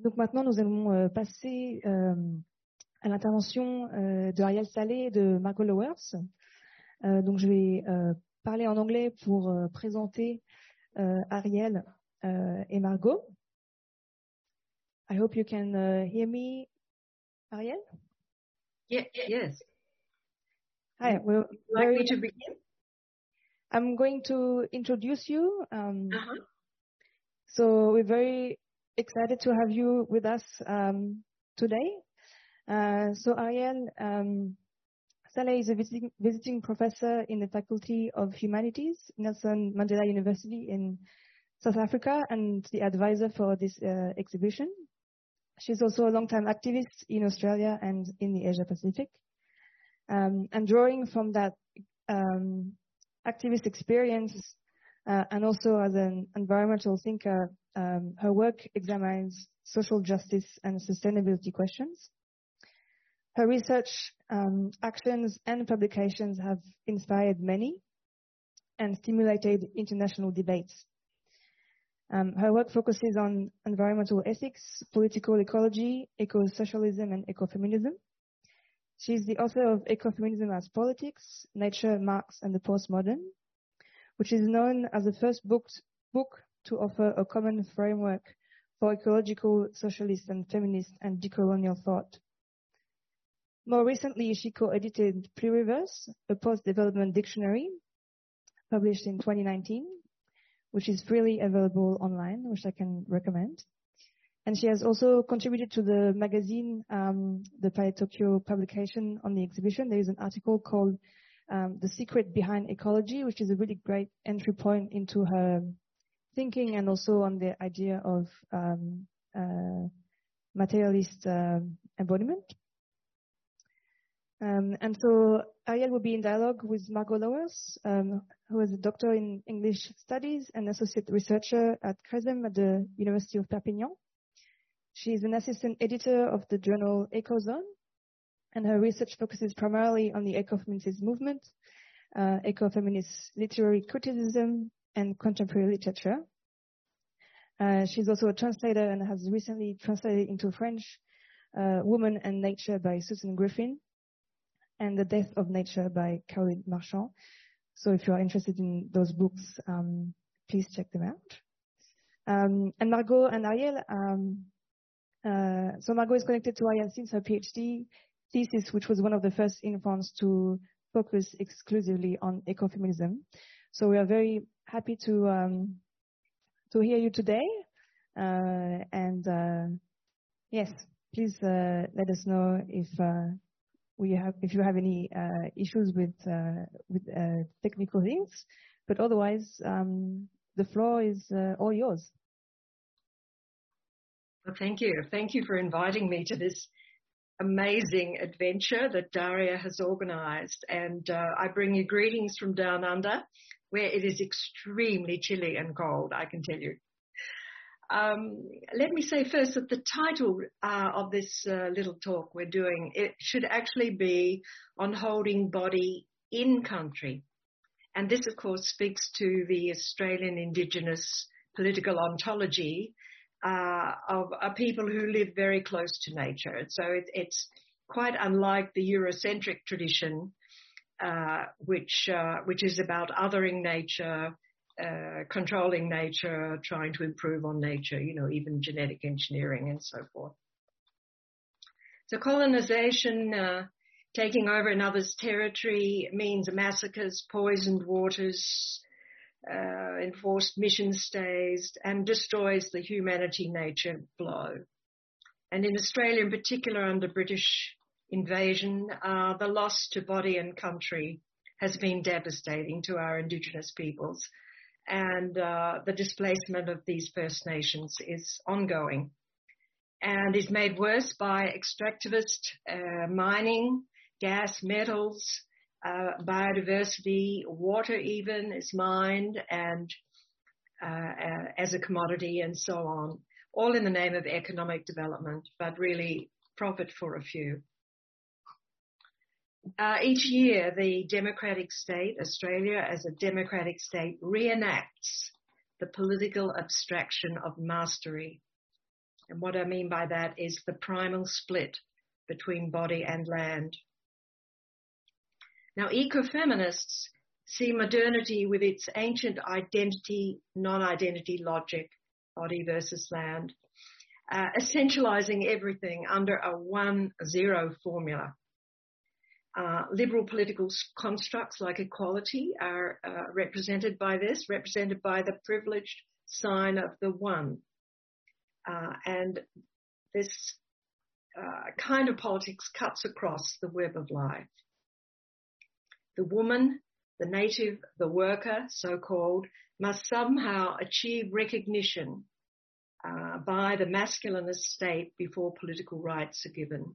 Donc maintenant, nous allons passer à l'intervention de Ariel Saleh et de Margot Lowers. Donc je vais parler en anglais pour présenter Ariel et Margot. I hope you can hear me, Ariel? Yeah, yes. Hi. Well, would you like me to begin? I'm going to introduce you. So we're very excited to have you with us today. So Ariel Saleh is a visiting professor in the Faculty of Humanities, Nelson Mandela University in South Africa, and the advisor for this exhibition. She's also a long-time activist in Australia and in the Asia Pacific. And drawing from that activist experience and also as an environmental thinker, her work examines social justice and sustainability questions. Her research, actions and publications have inspired many and stimulated international debates. Her work focuses on environmental ethics, political ecology, eco-socialism and ecofeminism. She's the author of Ecofeminism as Politics, Nature, Marx and the Postmodern, which is known as the first book to offer a common framework for ecological, socialist and feminist and decolonial thought. More recently, she co-edited Pluriverse, a post-development dictionary, published in 2019, which is freely available online, which I can recommend. And she has also contributed to the magazine, the Palais Tokyo publication on the exhibition. There is an article called The Secret Behind Ecology, which is a really great entry point into her thinking and also on the idea of materialist embodiment. And so Ariel will be in dialogue with Margot Lowers, who is a doctor in English Studies and associate researcher at CRESEM at the University of Perpignan. She is an assistant editor of the journal Ecozone, and her research focuses primarily on the ecofeminist movement, ecofeminist literary criticism, and contemporary literature. She's also a translator and has recently translated into French Woman and Nature by Susan Griffin and The Death of Nature by Caroline Marchand. So if you are interested in those books, please check them out. And Margot and Ariel, so Margot is connected to Ariel since her PhD thesis, which was one of the first in France to focus exclusively on ecofeminism. So we are very happy to hear you today. Yes, please let us know if you have any issues with technical things. But otherwise, the floor is all yours. Well, thank you. Thank you for inviting me to this amazing adventure that Daria has organized. And I bring you greetings from down under, where it is extremely chilly and cold, I can tell you. Let me say first that the title of this little talk we're doing, it should actually be on holding body in country. And this, of course, speaks to the Australian Indigenous political ontology of people who live very close to nature. So it's quite unlike the Eurocentric tradition, which is about othering nature, controlling nature, trying to improve on nature, even genetic engineering and so forth. So colonization, taking over another's territory means massacres, poisoned waters, enforced mission stays, and destroys the humanity-nature flow. And in Australia in particular, under British invasion, the loss to body and country has been devastating to our Indigenous peoples. And the displacement of these First Nations is ongoing and is made worse by extractivist mining, gas, metals, biodiversity, water even is mined and as a commodity and so on, all in the name of economic development, but really profit for a few. Each year, the democratic state, Australia as a democratic state, reenacts the political abstraction of mastery. And what I mean by that is the primal split between body and land. Now, ecofeminists see modernity with its ancient identity, non-identity logic, body versus land, essentializing everything under a 1-0 formula. Liberal political constructs like equality are represented by this, represented by the privileged sign of the one. And this kind of politics cuts across the web of life. The woman, the native, the worker, so-called, must somehow achieve recognition by the masculinist state before political rights are given.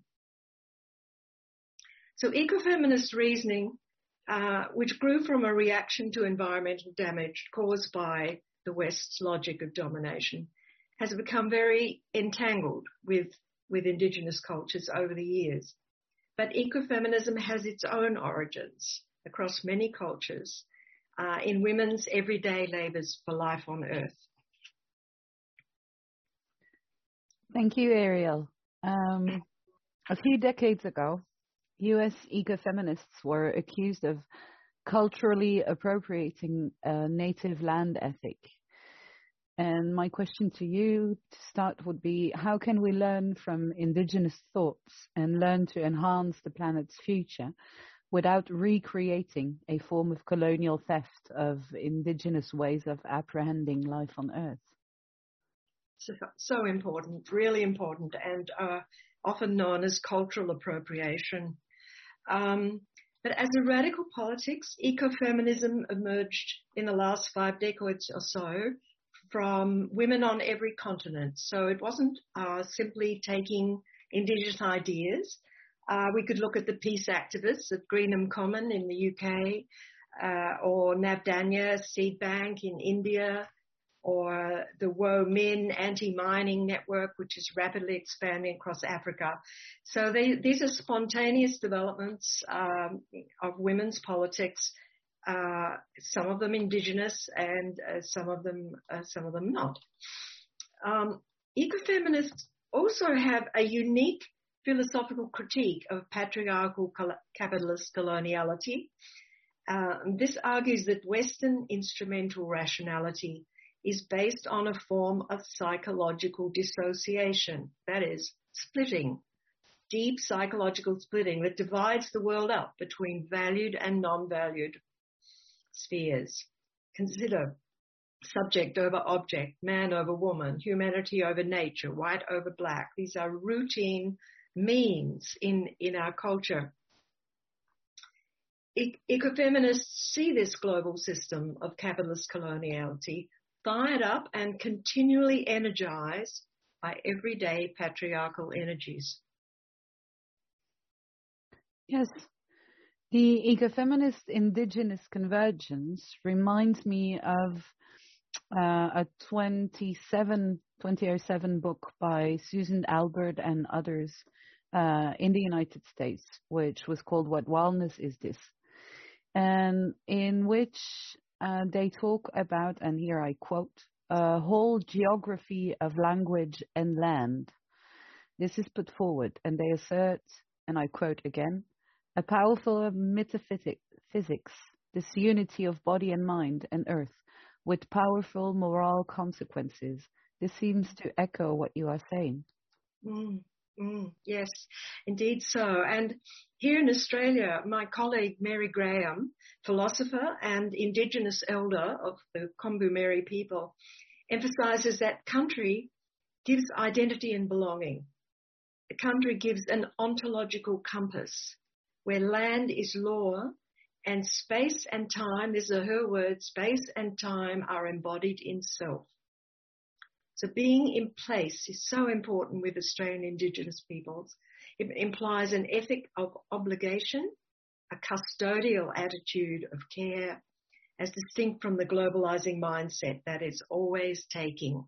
So ecofeminist reasoning, which grew from a reaction to environmental damage caused by the West's logic of domination, has become very entangled with indigenous cultures over the years. But ecofeminism has its own origins across many cultures in women's everyday labours for life on Earth. Thank you, Ariel. A few decades ago, US ecofeminists were accused of culturally appropriating a native land ethic. And my question to you to start would be, how can we learn from indigenous thoughts and learn to enhance the planet's future without recreating a form of colonial theft of indigenous ways of apprehending life on Earth? So important, really important, and often known as cultural appropriation. But as a radical politics, ecofeminism emerged in the last 5 decades or so from women on every continent. So it wasn't simply taking indigenous ideas. We could look at the peace activists at Greenham Common in the UK, or Navdanya Seed Bank in India, or the Wo Min anti-mining network, which is rapidly expanding across Africa. So these are spontaneous developments of women's politics, some of them indigenous and some of them not. Ecofeminists also have a unique philosophical critique of patriarchal capitalist coloniality. This argues that Western instrumental rationality is based on a form of psychological dissociation, that is, splitting, deep psychological splitting that divides the world up between valued and non-valued spheres. Consider subject over object, man over woman, humanity over nature, white over black. These are routine means in our culture. Ecofeminists see this global system of capitalist coloniality fired up and continually energized by everyday patriarchal energies. Yes, the ecofeminist indigenous convergence reminds me of a 2007 book by Susan Albert and others in the United States, which was called What Wildness Is This? And in which they talk about, and here I quote, a whole geography of language and land. This is put forward, and they assert, and I quote again, a powerful metaphysics, this unity of body and mind and earth, with powerful moral consequences. This seems to echo what you are saying. Yes, indeed so. And here in Australia, my colleague Mary Graham, philosopher and Indigenous elder of the Kombu-Meri people, emphasises that country gives identity and belonging. The country gives an ontological compass where land is law and space and time, these are her words, space and time are embodied in self. So being in place is so important with Australian Indigenous peoples. It implies an ethic of obligation, a custodial attitude of care, as distinct from the globalizing mindset that is always taking.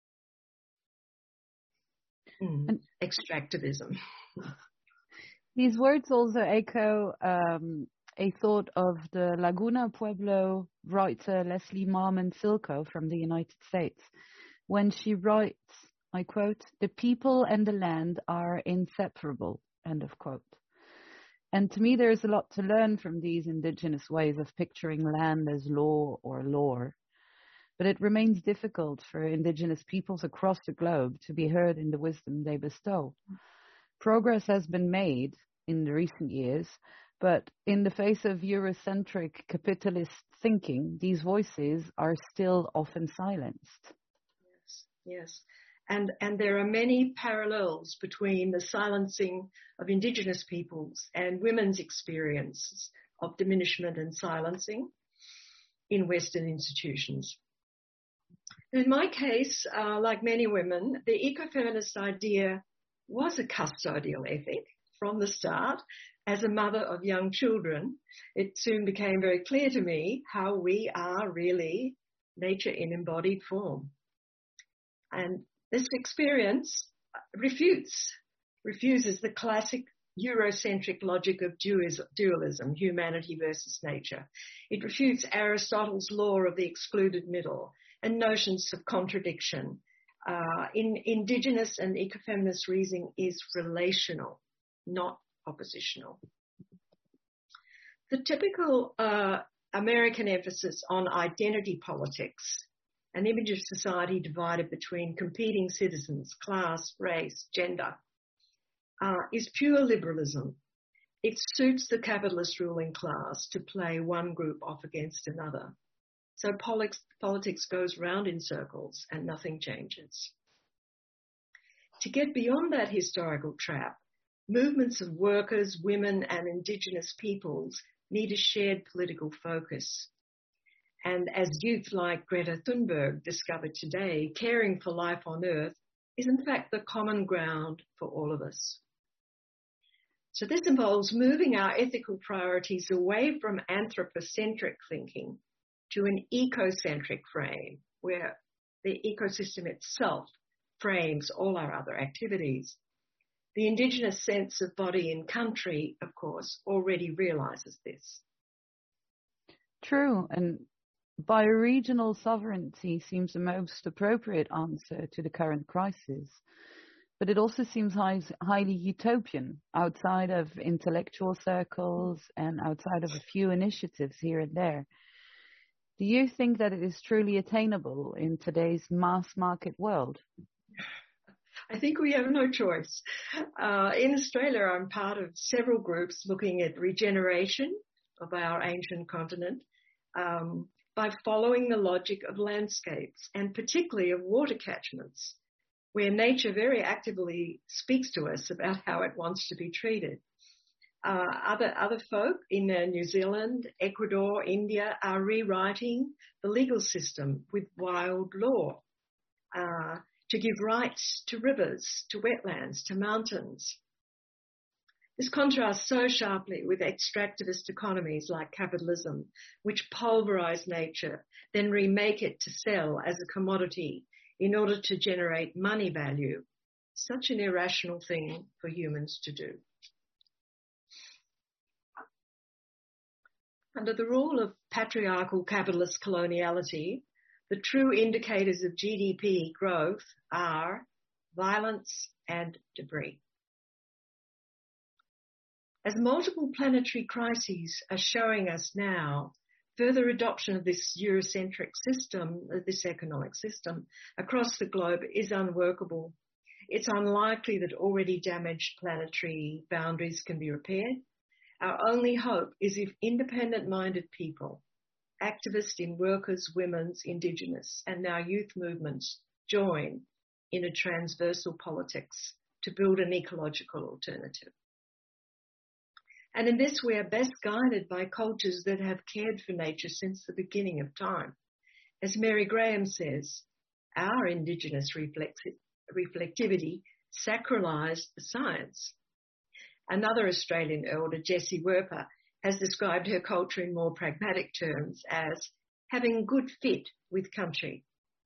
Extractivism. These words also echo a thought of the Laguna Pueblo writer Leslie Marmon Silko from the United States, when she writes I quote, "The people and the land are inseparable," end of quote. And to me, there's a lot to learn from these indigenous ways of picturing land as law or lore. But it remains difficult for indigenous peoples across the globe to be heard in the wisdom they bestow. Progress has been made in the recent years, but in the face of Eurocentric capitalist thinking, these voices are still often silenced. Yes. And there are many parallels between the silencing of indigenous peoples and women's experiences of diminishment and silencing in Western institutions. In my case, like many women, the ecofeminist idea was a custodial ethic from the start. As a mother of young children, it soon became very clear to me how we are really nature in embodied form. And this experience refuses the classic Eurocentric logic of dualism, humanity versus nature. It refutes Aristotle's law of the excluded middle and notions of contradiction. In indigenous and ecofeminist reasoning is relational, not oppositional. The typical American emphasis on identity politics, an image of society divided between competing citizens, class, race, gender, is pure liberalism. It suits the capitalist ruling class to play one group off against another. So politics goes round in circles and nothing changes. To get beyond that historical trap, movements of workers, women, and indigenous peoples need a shared political focus. And as youth like Greta Thunberg discovered today, caring for life on Earth is in fact the common ground for all of us. So this involves moving our ethical priorities away from anthropocentric thinking to an ecocentric frame where the ecosystem itself frames all our other activities. The indigenous sense of body and country, of course, already realises this. True, and bioregional sovereignty seems the most appropriate answer to the current crisis, but it also seems highly utopian outside of intellectual circles and outside of a few initiatives here and there. Do you think that it is truly attainable in today's mass market world? I think we have no choice. In Australia, I'm part of several groups looking at regeneration of our ancient continent by following the logic of landscapes and particularly of water catchments, where nature very actively speaks to us about how it wants to be treated. Other folk in New Zealand, Ecuador, India are rewriting the legal system with wild law to give rights to rivers, to wetlands, to mountains. This contrasts so sharply with extractivist economies like capitalism, which pulverize nature, then remake it to sell as a commodity in order to generate money value. Such an irrational thing for humans to do. Under the rule of patriarchal capitalist coloniality, the true indicators of GDP growth are violence and debris. As multiple planetary crises are showing us now, further adoption of this Eurocentric system, this economic system, across the globe is unworkable. It's unlikely that already damaged planetary boundaries can be repaired. Our only hope is if independent-minded people, activists in workers, women's, indigenous, and now youth movements join in a transversal politics to build an ecological alternative. And in this, we are best guided by cultures that have cared for nature since the beginning of time. As Mary Graham says, our indigenous reflectivity sacralised the science. Another Australian elder, Jessie Werper, has described her culture in more pragmatic terms as having good fit with country.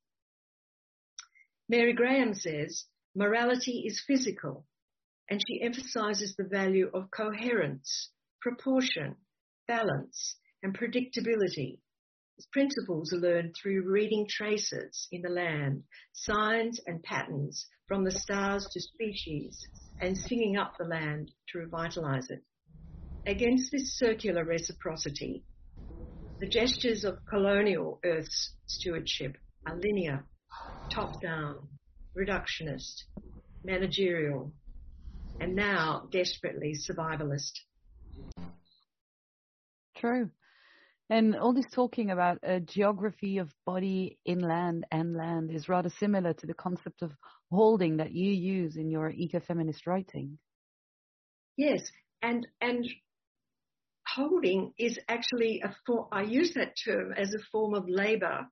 Mary Graham says, morality is physical, and she emphasises the value of coherence, proportion, balance, and predictability, principles are learned through reading traces in the land, signs and patterns from the stars to species, and singing up the land to revitalize it. Against this circular reciprocity, the gestures of colonial Earth's stewardship are linear, top-down, reductionist, managerial, and now desperately survivalist. True. And all this talking about a geography of body, inland and land, is rather similar to the concept of holding that you use in your ecofeminist writing. Yes, and holding is actually I use that term as a form of labour.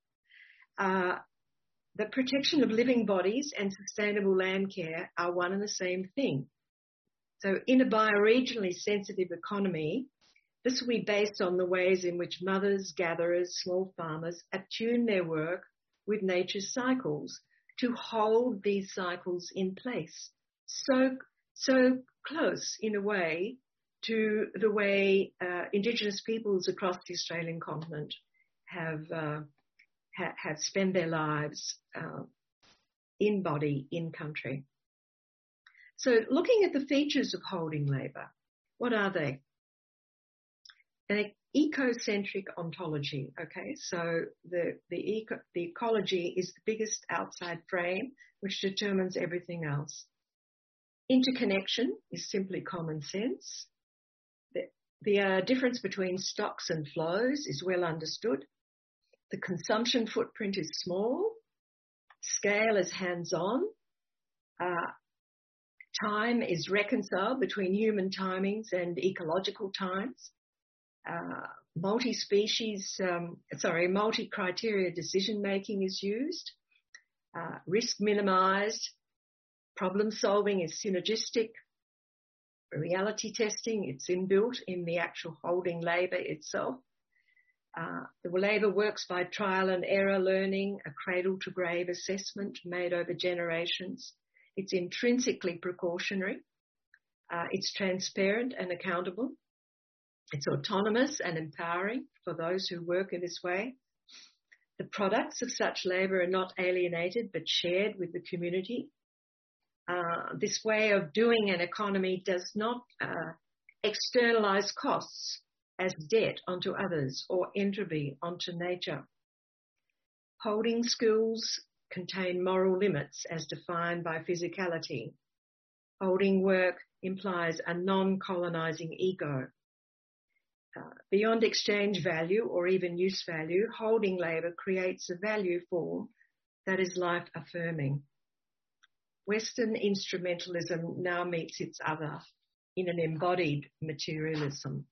The protection of living bodies and sustainable land care are one and the same thing. So in a bioregionally sensitive economy, this will be based on the ways in which mothers, gatherers, small farmers attune their work with nature's cycles to hold these cycles in place. So close, in a way, to the way Indigenous peoples across the Australian continent have spent their lives in body, in country. So looking at the features of holding labour, what are they? An ecocentric ontology, okay? So the ecology is the biggest outside frame which determines everything else. Interconnection is simply common sense. The difference between stocks and flows is well understood. The consumption footprint is small. Scale is hands-on. Time is reconciled between human timings and ecological times. Multi-criteria decision-making is used. Risk minimized. Problem solving is synergistic. Reality testing, it's inbuilt in the actual holding labour itself. The labour works by trial and error learning, a cradle-to-grave assessment made over generations. It's intrinsically precautionary. It's transparent and accountable. It's autonomous and empowering for those who work in this way. The products of such labour are not alienated but shared with the community. This way of doing an economy does not externalise costs as debt onto others or entropy onto nature. Holding skills contain moral limits as defined by physicality. Holding work implies a non-colonising ego. Beyond exchange value or even use value, holding labour creates a value form that is life-affirming. Western instrumentalism now meets its other in an embodied materialism.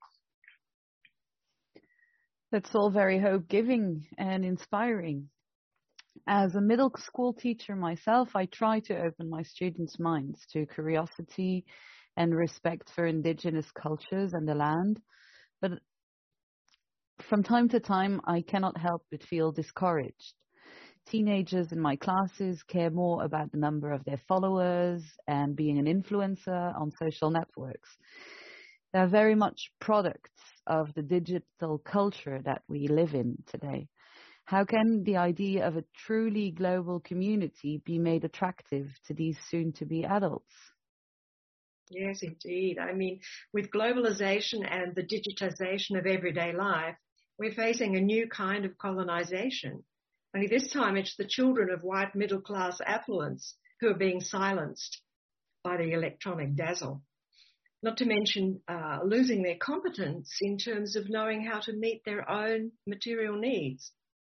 That's all very hope-giving and inspiring. As a middle school teacher myself, I try to open my students' minds to curiosity and respect for Indigenous cultures and the land. But from time to time, I cannot help but feel discouraged. Teenagers in my classes care more about the number of their followers and being an influencer on social networks. They are very much products of the digital culture that we live in today. How can the idea of a truly global community be made attractive to these soon-to-be adults? Yes, indeed. I mean, with globalization and the digitization of everyday life, we're facing a new kind of colonization. Only this time it's the children of white middle-class affluence who are being silenced by the electronic dazzle. Not to mention losing their competence in terms of knowing how to meet their own material needs.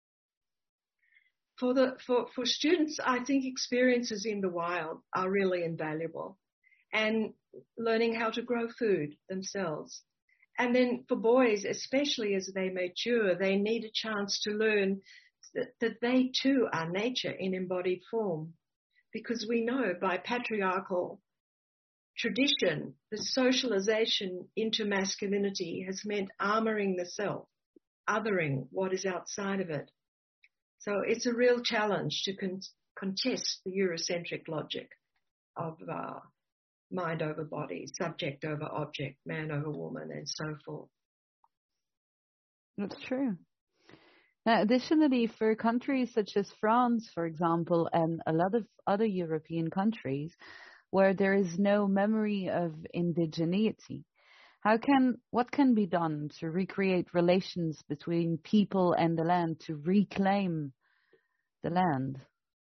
For students, I think experiences in the wild are really invaluable, and learning how to grow food themselves. And then for boys, especially as they mature, they need a chance to learn that they too are nature in embodied form, because we know by patriarchal tradition, the socialization into masculinity has meant armoring the self, othering what is outside of it. So it's a real challenge to contest the Eurocentric logic of mind over body, subject over object, man over woman, and so forth. That's true. Now, additionally, for countries such as France, for example, and a lot of other European countries where there is no memory of indigeneity, what can be done to recreate relations between people and the land, to reclaim the land?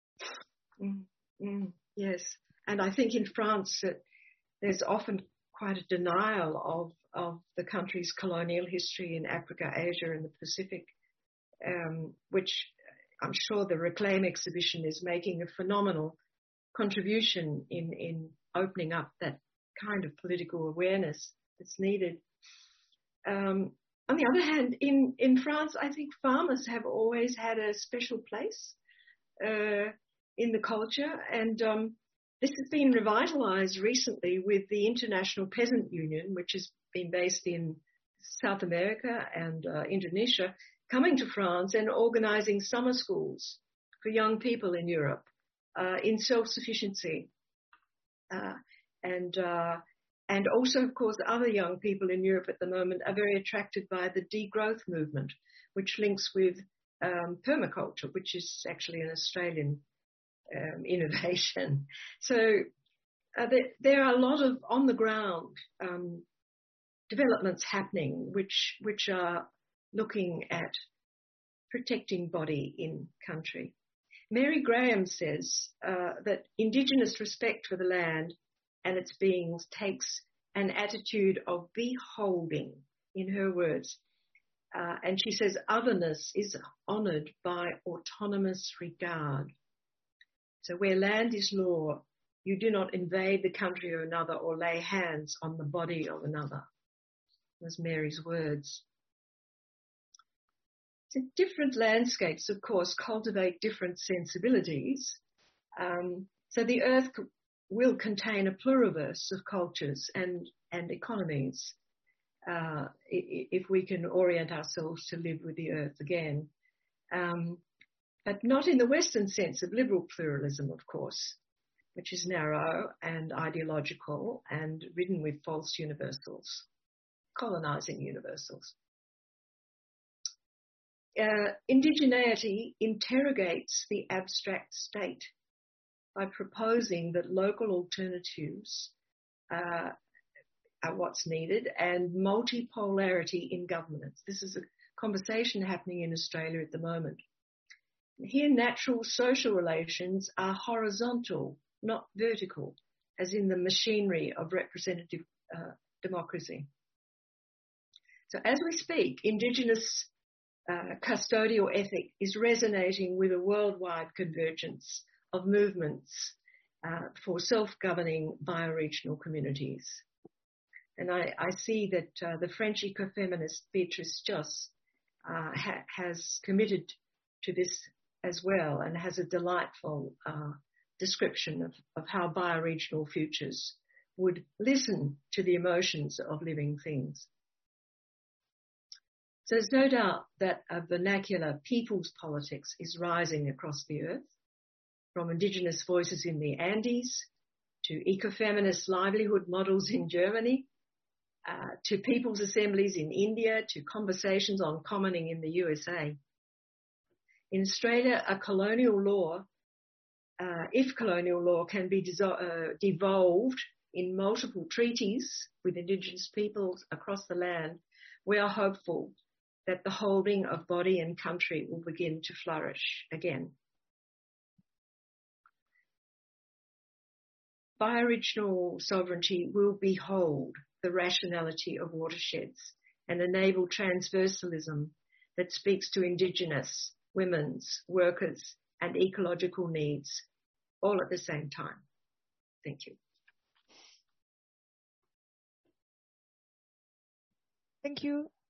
Yes, and I think in France there's often quite a denial of the country's colonial history in Africa, Asia, and the Pacific, which I'm sure the Reclaim exhibition is making a phenomenal contribution in opening up that kind of political awareness that's needed. On the other hand, in France, I think farmers have always had a special place in the culture, and this has been revitalized recently with the International Peasant Union, which has been based in South America and Indonesia, coming to France and organizing summer schools for young people in Europe in self-sufficiency. And also, of course, other young people in Europe at the moment are very attracted by the degrowth movement, which links with permaculture, which is actually an Australian innovation. So there are a lot of on-the-ground developments happening, which are looking at protecting body in country. Mary Graham says that Indigenous respect for the land and its beings takes an attitude of beholding, in her words. And she says otherness is honoured by autonomous regard. So where land is law, you do not invade the country of another or lay hands on the body of another. Was Mary's words. So different landscapes, of course, cultivate different sensibilities. So the earth will contain a pluriverse of cultures and economies if we can orient ourselves to live with the earth again. But not in the Western sense of liberal pluralism, of course, which is narrow and ideological and ridden with false universals, colonizing universals. Indigeneity interrogates the abstract state by proposing that local alternatives are what's needed and multipolarity in governance. This is a conversation happening in Australia at the moment. Here, natural social relations are horizontal, not vertical, as in the machinery of representative democracy. So as we speak, Indigenous custodial ethic is resonating with a worldwide convergence of movements for self-governing bioregional communities. And I see that the French ecofeminist Beatrice Josse has committed to this as well and has a delightful description of how bioregional futures would listen to the emotions of living things. So there's no doubt that a vernacular people's politics is rising across the earth, from Indigenous voices in the Andes to ecofeminist livelihood models in Germany, to people's assemblies in India, to conversations on commoning in the USA. In Australia, a colonial law, if colonial law can be devolved in multiple treaties with Indigenous peoples across the land, we are hopeful that the holding of body and country will begin to flourish again. Bioregional sovereignty will behold the rationality of watersheds and enable transversalism that speaks to Indigenous, women's, workers, and ecological needs all at the same time. Thank you. Thank you.